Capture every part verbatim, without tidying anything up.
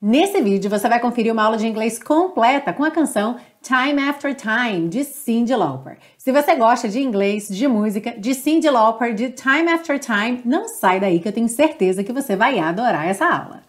Nesse vídeo você vai conferir uma aula de inglês completa com a canção Time After Time, de Cyndi Lauper. Se você gosta de inglês, de música, de Cyndi Lauper, de Time After Time, não sai daí que eu tenho certeza que você vai adorar essa aula.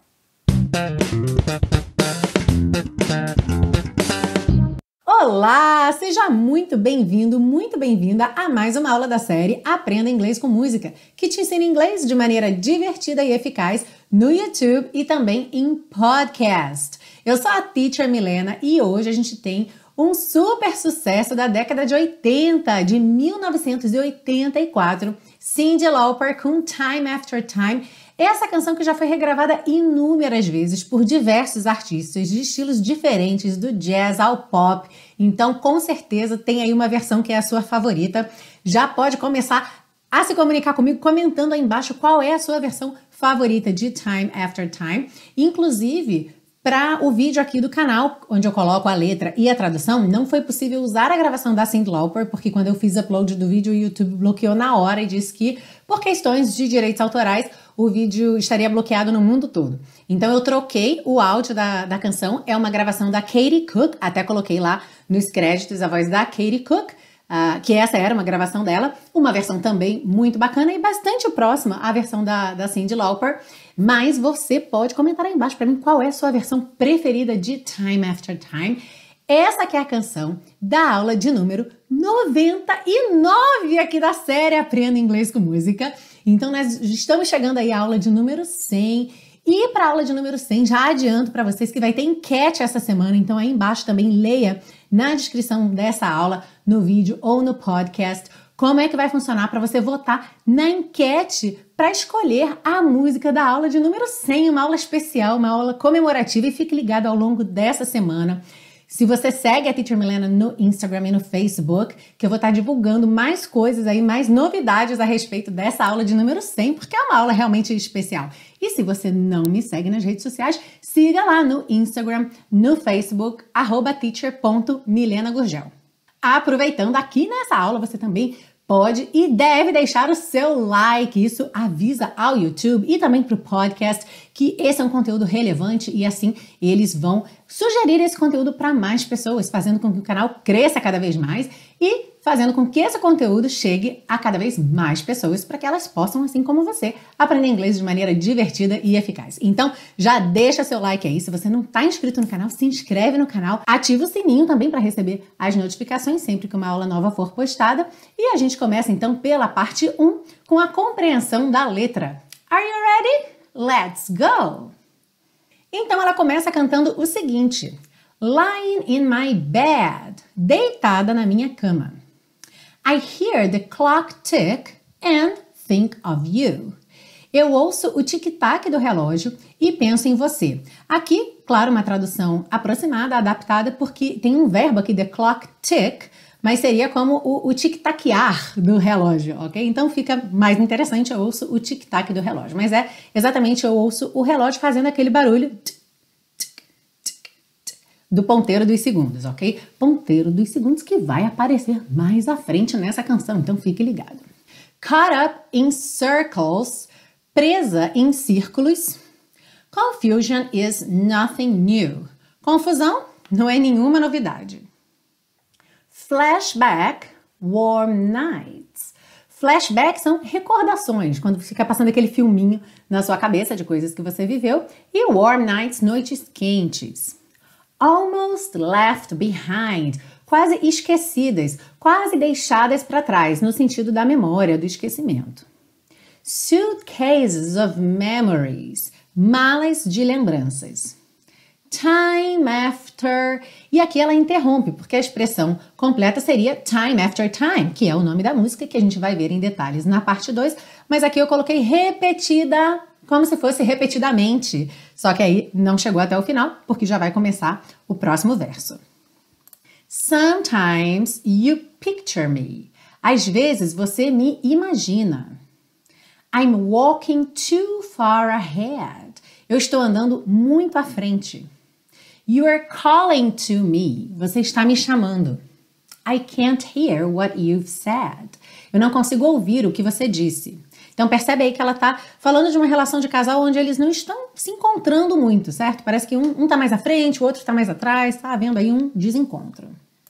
Olá! Seja muito bem-vindo, muito bem-vinda a mais uma aula da série Aprenda Inglês com Música, que te ensina inglês de maneira divertida e eficaz no YouTube e também em podcast. Eu sou a Teacher Milena e hoje a gente tem um super sucesso da década de oitenta, de mil novecentos e oitenta e quatro, Cyndi Lauper com Time After Time. Essa canção que já foi regravada inúmeras vezes por diversos artistas de estilos diferentes, do jazz ao pop. Então, com certeza, tem aí uma versão que é a sua favorita. Já pode começar a se comunicar comigo comentando aí embaixo qual é a sua versão favorita de Time After Time. Inclusive, para o vídeo aqui do canal, onde eu coloco a letra e a tradução, não foi possível usar a gravação da Cyndi Lauper, porque quando eu fiz upload do vídeo, o YouTube bloqueou na hora e disse que, por questões de direitos autorais, o vídeo estaria bloqueado no mundo todo. Então eu troquei o áudio da, da canção, é uma gravação da Katie Cook, até coloquei lá nos créditos a voz da Katie Cook, uh, que essa era uma gravação dela, uma versão também muito bacana e bastante próxima à versão da, da Cyndi Lauper, mas você pode comentar aí embaixo para mim qual é a sua versão preferida de Time After Time. Essa que é a canção da aula de número noventa e nove aqui da série Aprenda Inglês com Música. Então nós estamos chegando aí à aula de número cem. E para a aula de número cem, já adianto para vocês que vai ter enquete essa semana. Então aí embaixo também leia na descrição dessa aula, no vídeo ou no podcast, como é que vai funcionar para você votar na enquete para escolher a música da aula de número cem, uma aula especial, uma aula comemorativa, e fique ligado ao longo dessa semana. Se você segue a Teacher Milena no Instagram e no Facebook, que eu vou estar divulgando mais coisas aí, mais novidades a respeito dessa aula de número cem, porque é uma aula realmente especial. E se você não me segue nas redes sociais, siga lá no Instagram, no Facebook, arroba teacher ponto milena gurgel. Aproveitando, aqui nessa aula você também pode e deve deixar o seu like. Isso avisa ao YouTube e também para o podcast que esse é um conteúdo relevante e assim eles vão sugerir esse conteúdo para mais pessoas, fazendo com que o canal cresça cada vez mais e fazendo com que esse conteúdo chegue a cada vez mais pessoas para que elas possam, assim como você, aprender inglês de maneira divertida e eficaz. Então, já deixa seu like aí. Se você não está inscrito no canal, se inscreve no canal, ativa o sininho também para receber as notificações sempre que uma aula nova for postada. E a gente começa então pela parte um com a compreensão da letra. Are you ready? Let's go! Então ela começa cantando o seguinte: Lying in my bed, deitada na minha cama. I hear the clock tick and think of you. Eu ouço o tic-tac do relógio e penso em você. Aqui, claro, uma tradução aproximada, adaptada, porque tem um verbo aqui, the clock tick, mas seria como o, o tic-taquear do relógio, ok? Então fica mais interessante, eu ouço o tic-tac do relógio. Mas é exatamente, eu ouço o relógio fazendo aquele barulho tic, tic, tic, tic, do ponteiro dos segundos, ok? Ponteiro dos segundos que vai aparecer mais à frente nessa canção, então fique ligado. Caught up in circles, presa em círculos. Confusion is nothing new. Confusão não é nenhuma novidade. Flashback, warm nights. Flashback são recordações, quando fica passando aquele filminho na sua cabeça de coisas que você viveu. E warm nights, noites quentes. Almost left behind, quase esquecidas, quase deixadas para trás, no sentido da memória, do esquecimento. Suitcases of memories, malas de lembranças. Time after, e aqui ela interrompe, porque a expressão completa seria time after time, que é o nome da música que a gente vai ver em detalhes na parte dois, mas aqui eu coloquei repetida, como se fosse repetidamente, só que aí não chegou até o final, porque já vai começar o próximo verso. Sometimes you picture me. Às vezes você me imagina. I'm walking too far ahead. Eu estou andando muito à frente. You are calling to me. Você está me chamando. I can't hear what you've said. Eu não consigo ouvir o que você disse. Então, Então percebe aí que ela tá falando de uma relação de casal onde eles não estão se encontrando muito, certo? Parece que um, um tá mais à frente, o outro tá mais atrás, tá havendo aí um desencontro.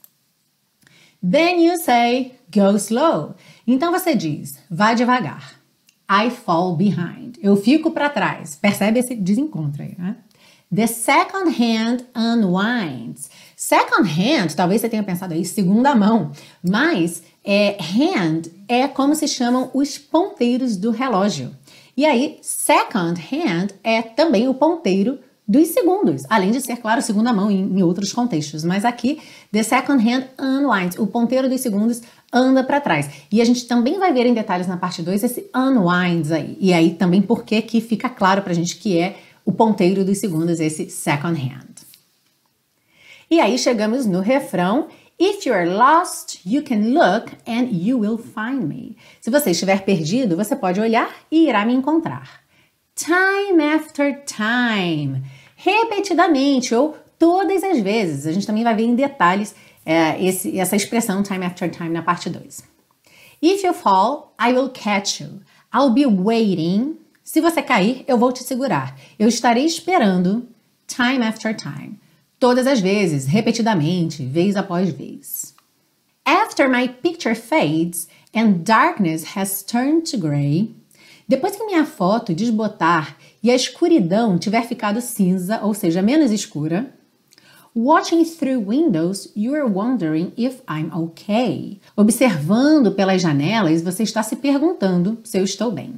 Then you say, go slow. Então você diz, vai devagar. I fall behind. Eu fico para trás. Percebe esse desencontro aí, né? The second hand unwinds. Second hand, talvez você tenha pensado aí, segunda mão. Mas é, hand é como se chamam os ponteiros do relógio. E aí, second hand é também o ponteiro dos segundos, além de ser, claro, segunda mão em, em outros contextos. Mas aqui, the second hand unwinds, o ponteiro dos segundos anda para trás. E a gente também vai ver em detalhes na parte dois esse unwinds aí. E aí também porque que fica claro pra gente que é o ponteiro dos segundos, esse second hand. E aí chegamos no refrão. If you're lost, you can look and you will find me. Se você estiver perdido, você pode olhar e irá me encontrar. Time after time. Repetidamente ou todas as vezes. A gente também vai ver em detalhes é, esse, essa expressão time after time na parte dois. If you fall, I will catch you. I'll be waiting. Se você cair, eu vou te segurar. Eu estarei esperando time after time. Todas as vezes, repetidamente, vez após vez. After my picture fades and darkness has turned to gray. Depois que minha foto desbotar e a escuridão tiver ficado cinza, ou seja, menos escura. Watching through windows, you're wondering if I'm okay. Observando pelas janelas, você está se perguntando se eu estou bem.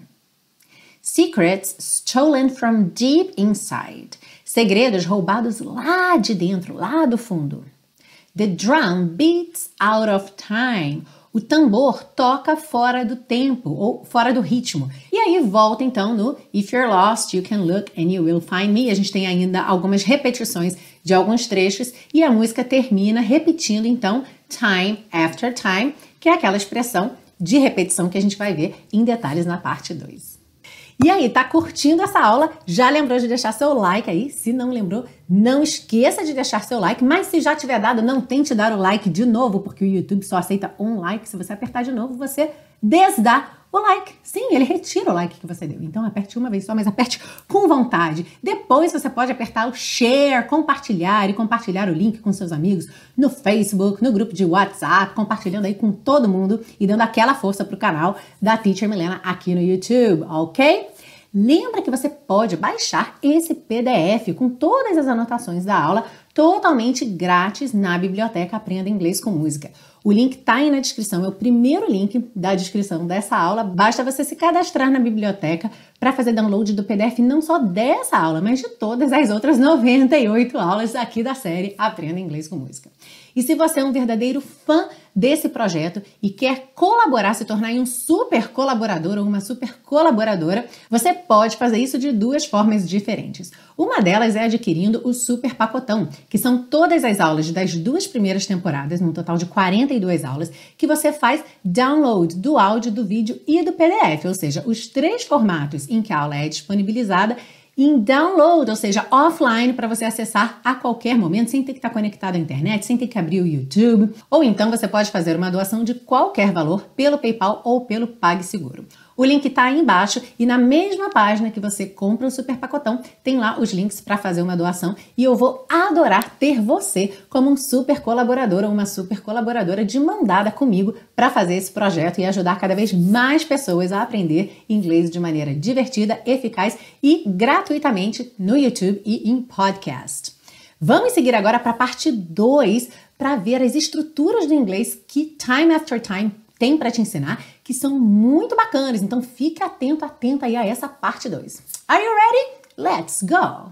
Secrets stolen from deep inside. Segredos roubados lá de dentro, lá do fundo. The drum beats out of time. O tambor toca fora do tempo, ou fora do ritmo. E aí volta então no If you're lost, you can look and you will find me. A gente tem ainda algumas repetições de alguns trechos e a música termina repetindo então time after time, que é aquela expressão de repetição que a gente vai ver em detalhes na parte dois. E aí, tá curtindo essa aula? Já lembrou de deixar seu like aí? Se não lembrou, não esqueça de deixar seu like, mas se já tiver dado, não tente dar o like de novo, porque o YouTube só aceita um like. Se você apertar de novo, você desdá o like. Sim, ele retira o like que você deu. Então aperte uma vez só, mas aperte com vontade. Depois você pode apertar o share, compartilhar e compartilhar o link com seus amigos no Facebook, no grupo de WhatsApp, compartilhando aí com todo mundo e dando aquela força pro canal da Teacher Milena aqui no YouTube, ok? Lembra que você pode baixar esse P D F com todas as anotações da aula totalmente grátis na biblioteca Aprenda Inglês com Música. O link tá aí na descrição, é o primeiro link da descrição dessa aula. Basta você se cadastrar na biblioteca para fazer download do P D F não só dessa aula, mas de todas as outras noventa e oito aulas aqui da série Aprenda Inglês com Música. E se você é um verdadeiro fã desse projeto e quer colaborar, se tornar um super colaborador ou uma super colaboradora, você pode fazer isso de duas formas diferentes. Uma delas é adquirindo o Super Pacotão, que são todas as aulas das duas primeiras temporadas, num total de quarenta e duas aulas, que você faz download do áudio, do vídeo e do P D F, ou seja, os três formatos em que a aula é disponibilizada em download, ou seja, offline, para você acessar a qualquer momento, sem ter que estar conectado à internet, sem ter que abrir o YouTube. Ou então você pode fazer uma doação de qualquer valor pelo PayPal ou pelo PagSeguro. O link está aí embaixo e na mesma página que você compra o Super Pacotão, tem lá os links para fazer uma doação e eu vou adorar ter você como um super colaborador ou uma super colaboradora de mão dada comigo para fazer esse projeto e ajudar cada vez mais pessoas a aprender inglês de maneira divertida, eficaz e gratuitamente no YouTube e em podcast. Vamos seguir agora para a parte dois para ver as estruturas do inglês que Time After Time tem para te ensinar, que são muito bacanas. Então fique atento, atenta aí a essa parte dois. Are you ready? Let's go!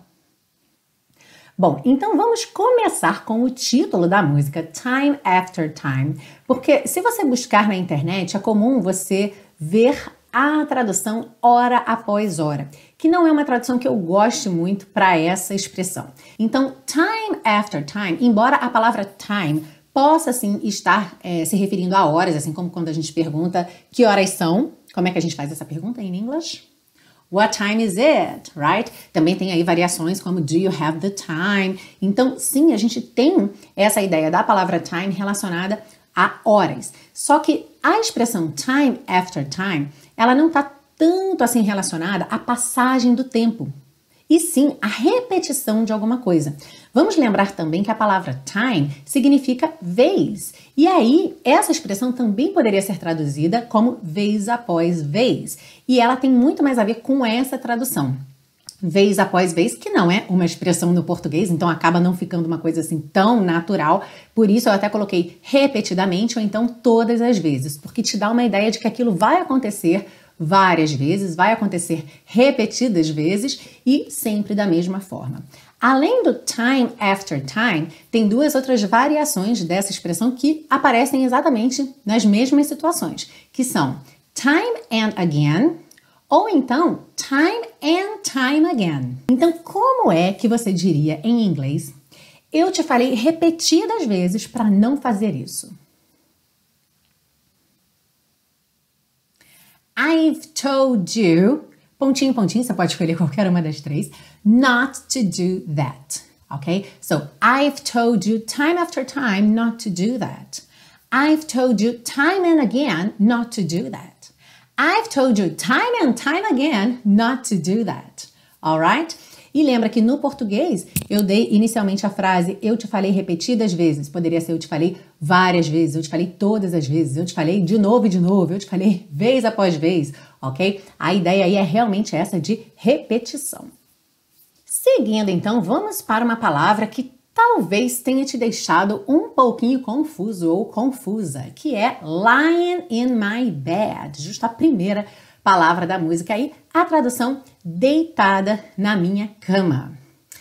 Bom, então vamos começar com o título da música, Time After Time, porque se você buscar na internet, é comum você ver a tradução hora após hora, que não é uma tradução que eu goste muito para essa expressão. Então, Time After Time, embora a palavra time possa, sim, estar é, se referindo a horas, assim como quando a gente pergunta que horas são. Como é que a gente faz essa pergunta em inglês? What time is it? Right? Também tem aí variações como do you have the time? Então, sim, a gente tem essa ideia da palavra time relacionada a horas. Só que a expressão time after time, ela não está tanto assim relacionada à passagem do tempo, e sim a repetição de alguma coisa. Vamos lembrar também que a palavra time significa vez, e aí essa expressão também poderia ser traduzida como vez após vez, e ela tem muito mais a ver com essa tradução. Vez após vez, que não é uma expressão no português, então acaba não ficando uma coisa assim tão natural, por isso eu até coloquei repetidamente ou então todas as vezes, porque te dá uma ideia de que aquilo vai acontecer várias vezes, vai acontecer repetidas vezes e sempre da mesma forma. Além do time after time, tem duas outras variações dessa expressão que aparecem exatamente nas mesmas situações, que são time and again, ou então, time and time again. Então, como é que você diria em inglês? Eu te falei repetidas vezes para não fazer isso. I've told you, pontinho, pontinho, você pode escolher qualquer uma das três, not to do that, ok? So, I've told you time after time not to do that. I've told you time and again not to do that. I've told you time and time again not to do that. Alright? E lembra que no português eu dei inicialmente a frase eu te falei repetidas vezes. Poderia ser eu te falei várias vezes, eu te falei todas as vezes, eu te falei de novo e de novo, eu te falei vez após vez, ok? A ideia aí é realmente essa de repetição. Seguindo então, vamos para uma palavra que talvez tenha te deixado um pouquinho confuso ou confusa, que é lying in my bed, justo a primeira palavra da música aí, a tradução deitada na minha cama.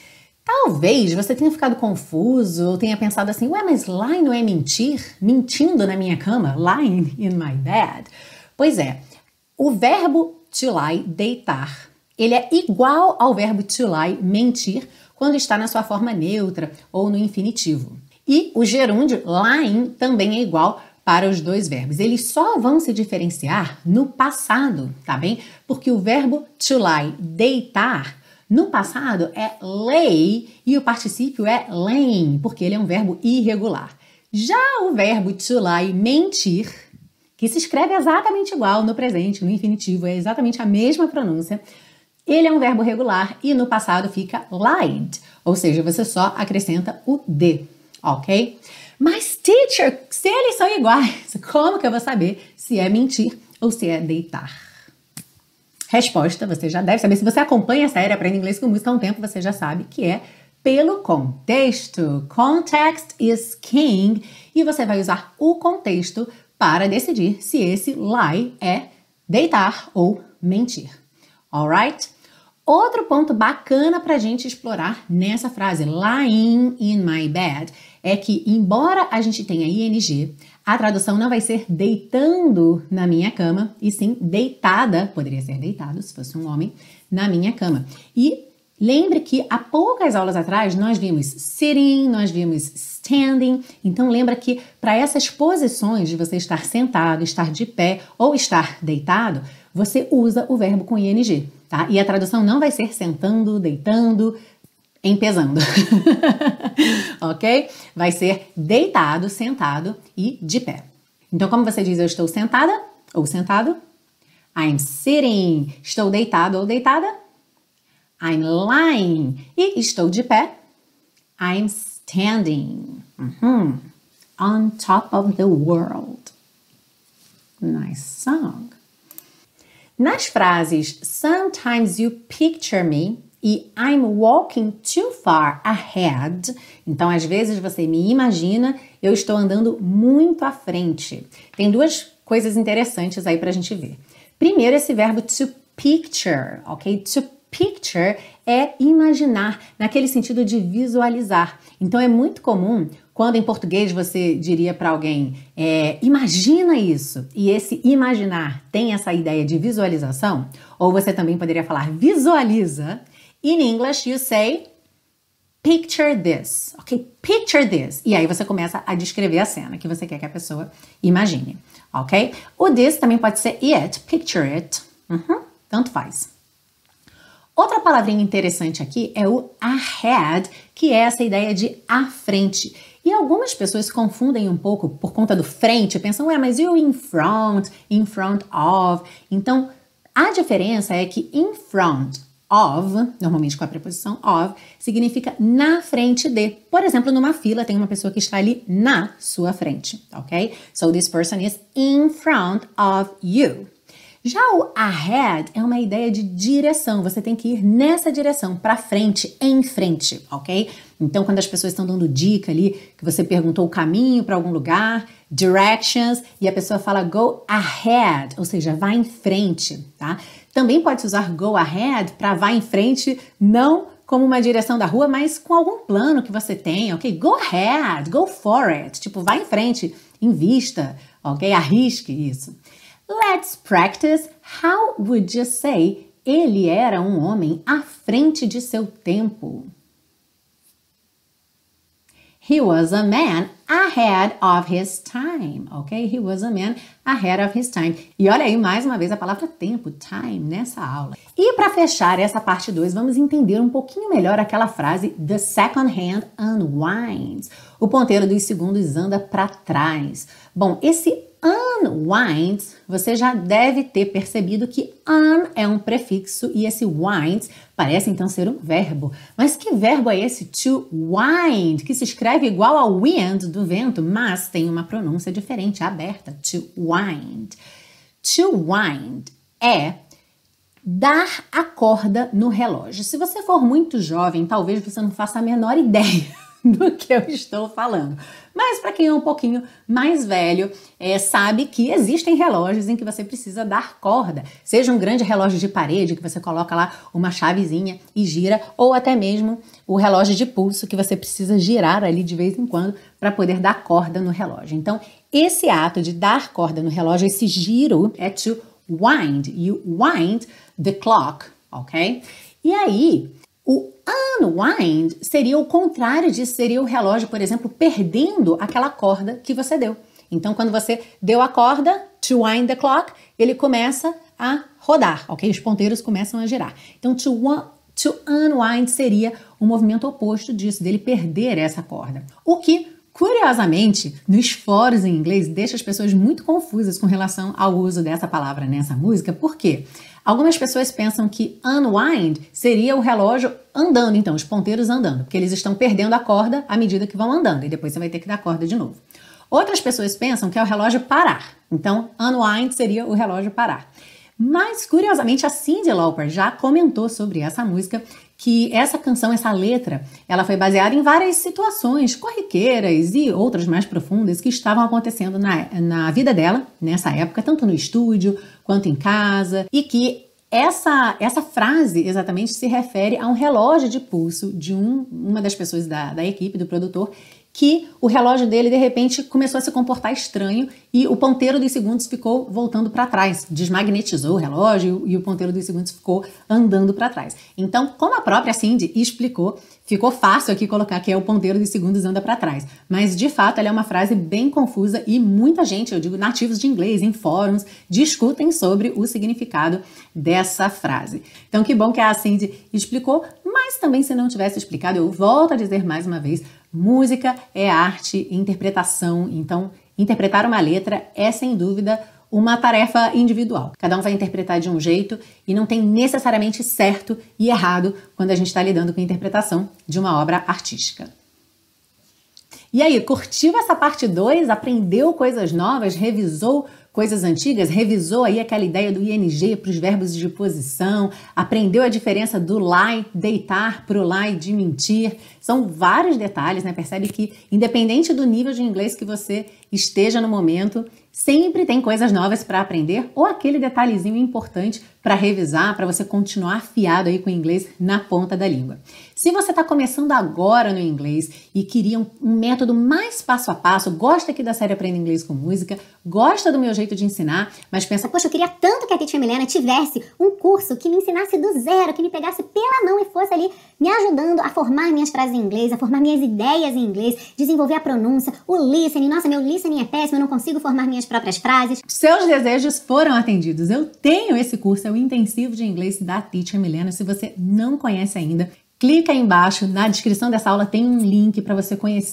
Talvez você tenha ficado confuso ou tenha pensado assim, ué, mas lying não é mentir? Mentindo na minha cama? Lying in my bed? Pois é, o verbo to lie, deitar, ele é igual ao verbo to lie, mentir, quando está na sua forma neutra ou no infinitivo. E o gerúndio lying também é igual para os dois verbos. Eles só vão se diferenciar no passado, tá bem? Porque o verbo to lie, deitar, no passado é lay e o particípio é laying, porque ele é um verbo irregular. Já o verbo to lie, mentir, que se escreve exatamente igual no presente, no infinitivo, é exatamente a mesma pronúncia, ele é um verbo regular e no passado fica lied, ou seja, você só acrescenta o D, ok? Mas, teacher, se eles são iguais, como que eu vou saber se é mentir ou se é deitar? Resposta, você já deve saber. Se você acompanha a série Aprenda Inglês com Música há um tempo, você já sabe que é pelo contexto. Context is king. E você vai usar o contexto para decidir se esse lie é deitar ou mentir. Alright? Outro ponto bacana para a gente explorar nessa frase, lying in my bed, é que, embora a gente tenha ing, a tradução não vai ser deitando na minha cama, e sim deitada, poderia ser deitado se fosse um homem, na minha cama. E lembre que há poucas aulas atrás nós vimos sitting, nós vimos standing, então lembra que para essas posições de você estar sentado, estar de pé ou estar deitado, você usa o verbo com ing, tá? E a tradução não vai ser sentando, deitando, empezando, ok? Vai ser deitado, sentado e de pé. Então, como você diz eu estou sentada ou sentado? I'm sitting. Estou deitado ou deitada? I'm lying. E estou de pé? I'm standing. Uhum. On top of the world. Nice song. Nas frases sometimes you picture me e I'm walking too far ahead, então às vezes você me imagina, eu estou andando muito à frente. Tem duas coisas interessantes aí pra gente ver. Primeiro, esse verbo to picture, ok? To picture é imaginar, naquele sentido de visualizar. Então é muito comum, quando em português você diria para alguém, é, imagina isso, e esse imaginar tem essa ideia de visualização, ou você também poderia falar visualiza. In English, you say, picture this, ok? Picture this. E aí você começa a descrever a cena que você quer que a pessoa imagine, ok? O this também pode ser it, picture it. Uhum, tanto faz. Outra palavrinha interessante aqui é o ahead, que é essa ideia de à frente. E algumas pessoas se confundem um pouco por conta do frente, pensam, ué, mas e o in front, in front of? Então, A diferença é que in front of, normalmente com a preposição of, significa na frente de. Por exemplo, numa fila tem uma pessoa que está ali na sua frente, ok? So this person is in front of you. Já o ahead é uma ideia de direção, você tem que ir nessa direção, para frente, em frente, ok? Então, quando as pessoas estão dando dica ali, que você perguntou o caminho para algum lugar, directions, e a pessoa fala go ahead, ou seja, vá em frente, tá? Também pode usar go ahead para vá em frente, não como uma direção da rua, mas com algum plano que você tem, ok? Go ahead, go for it, tipo, vá em frente, invista, ok? Arrisque isso. Let's practice. How would you say ele era um homem à frente de seu tempo? He was a man ahead of his time, ok? He was a man ahead of his time. E olha aí mais uma vez a palavra tempo, time, nessa aula. E para fechar essa parte dois, vamos entender um pouquinho melhor aquela frase the second hand unwinds. O ponteiro dos segundos anda para trás. Bom, esse unwinds, você já deve ter percebido que un é um prefixo e esse winds parece então ser um verbo. Mas que verbo é esse to wind, que se escreve igual ao wind do vento, mas tem uma pronúncia diferente, aberta, to wind. To wind é dar a corda no relógio. Se você for muito jovem, talvez você não faça a menor ideia do que eu estou falando. Mas para quem é um pouquinho mais velho, é, sabe que existem relógios em que você precisa dar corda. Seja um grande relógio de parede, que você coloca lá uma chavezinha e gira, ou até mesmo o relógio de pulso, que você precisa girar ali de vez em quando para poder dar corda no relógio. Então, esse ato de dar corda no relógio, esse giro, é to wind. You wind the clock, ok? E aí, o unwind seria o contrário disso, seria o relógio, por exemplo, perdendo aquela corda que você deu. Então, quando você deu a corda, to wind the clock, ele começa a rodar, ok? Os ponteiros começam a girar. Então, to, to unwind seria o movimento oposto disso, dele perder essa corda. O que, curiosamente, nos fóruns em inglês, deixa as pessoas muito confusas com relação ao uso dessa palavra nessa música. Por quê? Algumas pessoas pensam que unwind seria o relógio andando, então, os ponteiros andando, porque eles estão perdendo a corda à medida que vão andando, e depois você vai ter que dar corda de novo. Outras pessoas pensam que é o relógio parar, então unwind seria o relógio parar. Mas, curiosamente, a Cyndi Lauper já comentou sobre essa música, que essa canção, essa letra, ela foi baseada em várias situações corriqueiras e outras mais profundas que estavam acontecendo na, na vida dela, nessa época, tanto no estúdio quanto em casa, e que essa, essa frase exatamente se refere a um relógio de pulso de um, uma das pessoas da, da equipe, do produtor, que o relógio dele, de repente, começou a se comportar estranho e o ponteiro dos segundos ficou voltando para trás. Desmagnetizou o relógio e o ponteiro dos segundos ficou andando para trás. Então, como a própria Cyndi explicou, ficou fácil aqui colocar que é o ponteiro dos segundos anda para trás. Mas, de fato, ela é uma frase bem confusa e muita gente, eu digo nativos de inglês, em fóruns, discutem sobre o significado dessa frase. Então, que bom que a Cyndi explicou, mas também se não tivesse explicado, eu volto a dizer mais uma vez, música é arte e interpretação, então interpretar uma letra é sem dúvida uma tarefa individual. Cada um vai interpretar de um jeito e não tem necessariamente certo e errado quando a gente está lidando com a interpretação de uma obra artística. E aí, curtiu essa parte dois? Aprendeu coisas novas? Revisou coisas antigas? Revisou aí aquela ideia do I N G para os verbos de posição? Aprendeu a diferença do lie, deitar, pro lie, de mentir? São vários detalhes, né? Percebe que, independente do nível de inglês que você esteja no momento, sempre tem coisas novas para aprender ou aquele detalhezinho importante para revisar, para você continuar afiado aí com o inglês na ponta da língua. Se você está começando agora no inglês e queria um, um método mais passo a passo, gosta aqui da série Aprenda Inglês com Música, gosta do meu jeito de ensinar, mas pensa, poxa, eu queria tanto que a Teacher Milena tivesse um curso que me ensinasse do zero, que me pegasse pela mão e fosse ali me ajudando a formar minhas frases em inglês, a formar minhas ideias em inglês, desenvolver a pronúncia, o listening. Nossa, meu listening é péssimo, eu não consigo formar minhas próprias frases. Seus desejos foram atendidos. Eu tenho esse curso, é o Intensivo de Inglês da Teacher Milena. Se você não conhece ainda, clica aí embaixo, na descrição dessa aula tem um link para você conhecer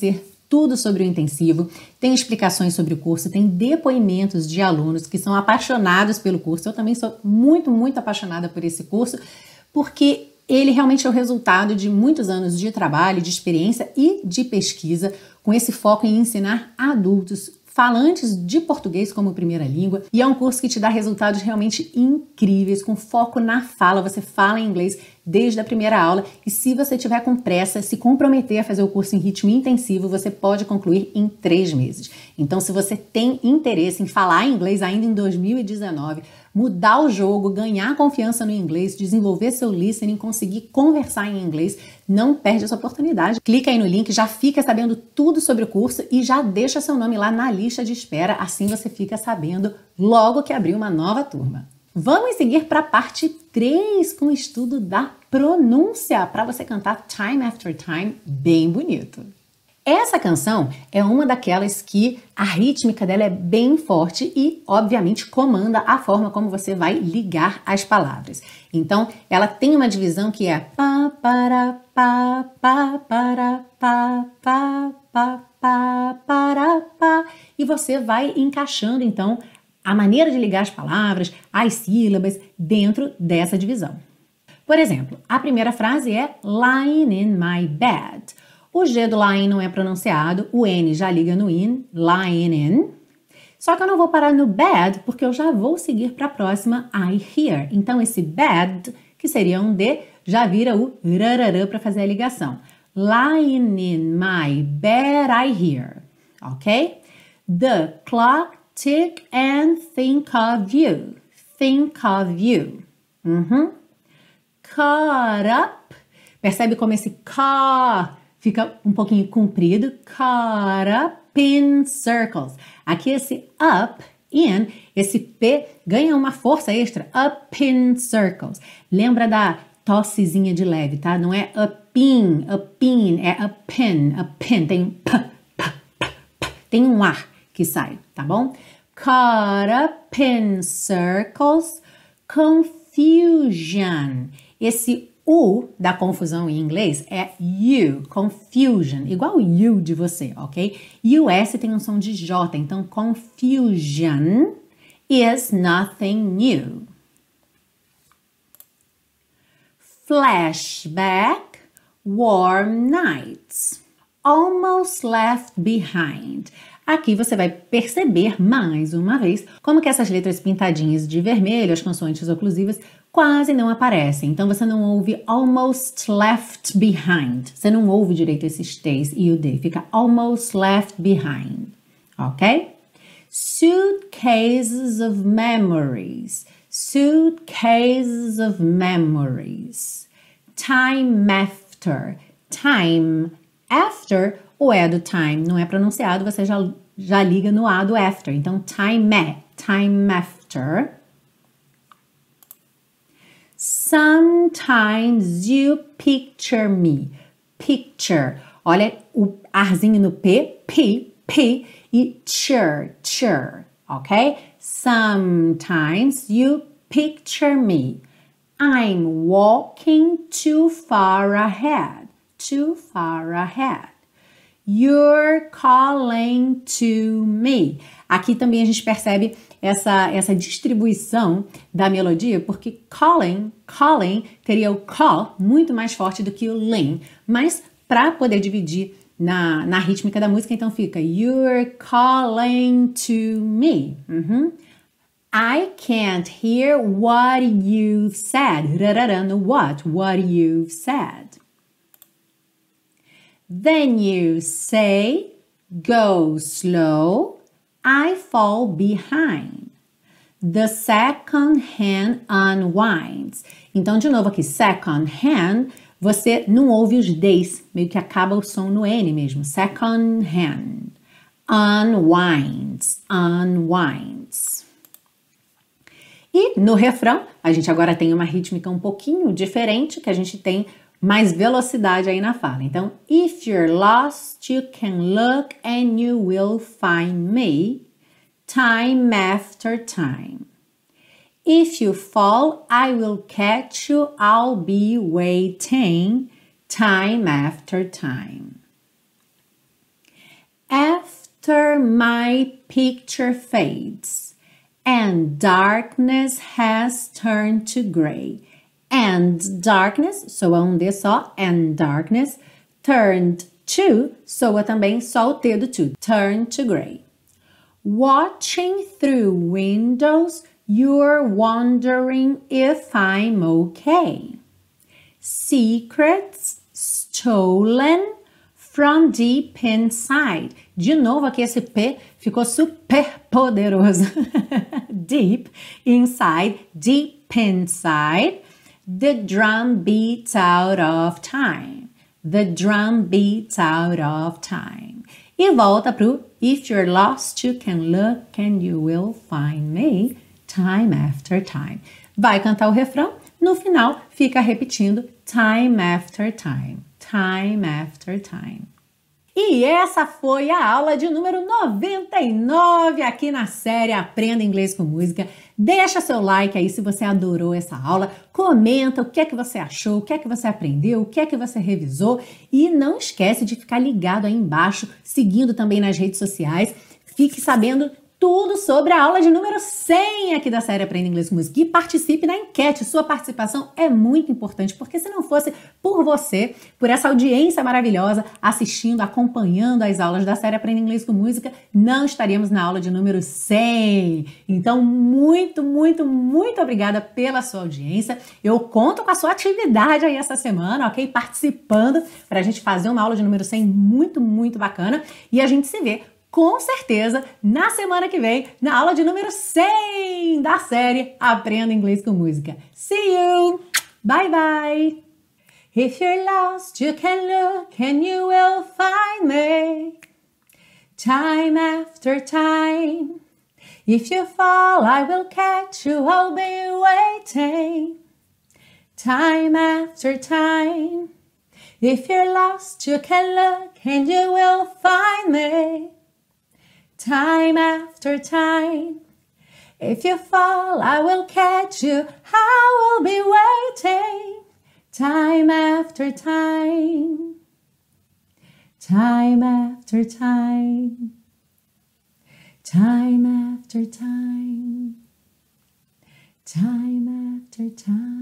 tudo sobre o intensivo, tem explicações sobre o curso, tem depoimentos de alunos que são apaixonados pelo curso. Eu também sou muito, muito apaixonada por esse curso, porque ele realmente é o resultado de muitos anos de trabalho, de experiência e de pesquisa, com esse foco em ensinar adultos falantes de português como primeira língua, e é um curso que te dá resultados realmente incríveis, com foco na fala. Você fala em inglês desde a primeira aula, e se você tiver com pressa, se comprometer a fazer o curso em ritmo intensivo, você pode concluir em três meses. Então, se você tem interesse em falar inglês ainda em dois mil e dezenove, mudar o jogo, ganhar confiança no inglês, desenvolver seu listening, conseguir conversar em inglês, não perde essa oportunidade. Clica aí no link, já fica sabendo tudo sobre o curso e já deixa seu nome lá na lista de espera, assim você fica sabendo logo que abrir uma nova turma. Vamos seguir para a parte três com o estudo da pronúncia, para você cantar Time After Time bem bonito. Essa canção é uma daquelas que a rítmica dela é bem forte e, obviamente, comanda a forma como você vai ligar as palavras. Então, ela tem uma divisão que é pá, para, pá, pá, para, pá, pá, pá, pá, para, pá, e você vai encaixando, então, a maneira de ligar as palavras, as sílabas, dentro dessa divisão. Por exemplo, a primeira frase é lying in my bed. O G do lying não é pronunciado, o N já liga no in, lying in. Só que eu não vou parar no bed, porque eu já vou seguir para a próxima I hear. Então, esse bed, que seria um D, já vira o rararã para fazer a ligação. Lying in my bed I hear. Ok? The clock tick and think of you. Think of you. Uhum. Caught up. Percebe como esse ca fica um pouquinho comprido. Caught up in circles. Aqui esse up, in, esse P ganha uma força extra. Up in circles. Lembra da tossezinha de leve, tá? Não é up in, up in, é up in, up in. Tem um p, p, p, p. Tem um ar que sai, tá bom? Caught up in circles. Confusion. Esse U da confusão em inglês é you, confusion, igual you de você, ok? E o S tem um som de J, então confusion is nothing new. Flashback, warm nights, almost left behind. Aqui você vai perceber mais uma vez como que essas letras pintadinhas de vermelho, as consoantes oclusivas, quase não aparecem. Então você não ouve almost left behind. Você não ouve direito esses T's e o D. Fica almost left behind. Ok? Suitcases of memories. Suitcases of memories. Time after. Time after. O E do time não é pronunciado, você já, já liga no A do after. Então, time é, time after. Sometimes you picture me. Picture. Olha o arzinho no P, P, P e chur, chur, ok? Sometimes you picture me. I'm walking too far ahead. Too far ahead. You're calling to me. Aqui também a gente percebe essa, essa distribuição da melodia, porque calling, calling teria o call muito mais forte do que o ling. Mas para poder dividir na, na rítmica da música, então fica You're calling to me. Uhum. I can't hear what you've said. Rarará no what, what you've said. Then you say, go slow, I fall behind. The second hand unwinds. Então, de novo aqui, second hand, você não ouve os D's, meio que acaba o som no N mesmo. Second hand. Unwinds, unwinds. E no refrão, a gente agora tem uma rítmica um pouquinho diferente, que a gente tem mais velocidade aí na fala. Então, if you're lost, you can look and you will find me, time after time. If you fall, I will catch you, I'll be waiting, time after time. after my picture fades and darkness has turned to gray. And darkness, soa um D só, and darkness, turned to, soa também só o T do to, turn to gray. Watching through windows, you're wondering if I'm okay. Secrets stolen from deep inside. De novo aqui esse P ficou super poderoso. Deep inside, deep inside. The drum beats out of time. The drum beats out of time. E volta pro If you're lost, you can look and you will find me time after time. Vai cantar o refrão, no final fica repetindo time after time, time after time. E essa foi a aula de número noventa e nove aqui na série Aprenda Inglês com Música. Deixa seu like aí se você adorou essa aula, comenta o que é que você achou, o que é que você aprendeu, o que é que você revisou e não esquece de ficar ligado aí embaixo, seguindo também nas redes sociais. Fique sabendo tudo sobre a aula de número cem aqui da série Aprenda Inglês com Música. E participe na enquete. Sua participação é muito importante, porque se não fosse por você, por essa audiência maravilhosa, assistindo, acompanhando as aulas da série Aprenda Inglês com Música, não estaríamos na aula de número cem. Então, muito, muito, muito obrigada pela sua audiência. Eu conto com a sua atividade aí essa semana, ok? Participando para a gente fazer uma aula de número cem muito, muito bacana. E a gente se vê com certeza, na semana que vem, na aula de número cem da série Aprenda Inglês com Música. See you! Bye, bye! If you're lost, you can look and you will find me time after time. If you fall, I will catch you, I'll be waiting time after time. If you're lost, you can look and you will find me time after time. If you fall, I will catch you. I will be waiting time after time. Time after time. Time after time. Time after time.